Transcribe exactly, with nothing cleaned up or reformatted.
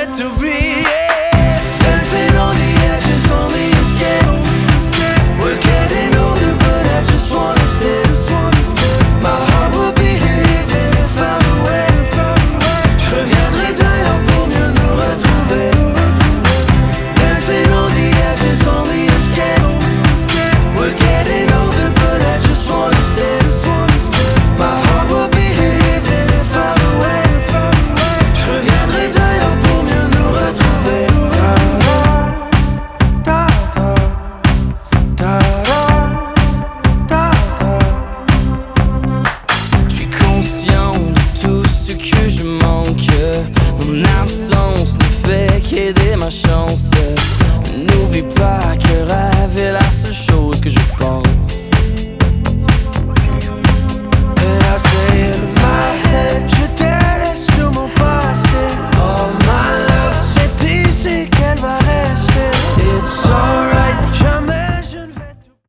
meant to be, yeah. Dancing on the edges, only escape. We're getting older, but I just wanna stay. My heart will be here even if I'm away. Je reviendrai d'ailleurs pour mieux nous retrouver. Dancing on the edges, only escape. We're getting older, but I just wanna stay. My heart will be here even if I'm away. Je reviendrai d'ailleurs pour mieux nous retrouver. Da, da, da, da, da, da. Je suis conscient de tout ce que je manque. Mon absence ne fait qu'aider ma chance. N'oublie pas que rêve est la seule chose que je pense.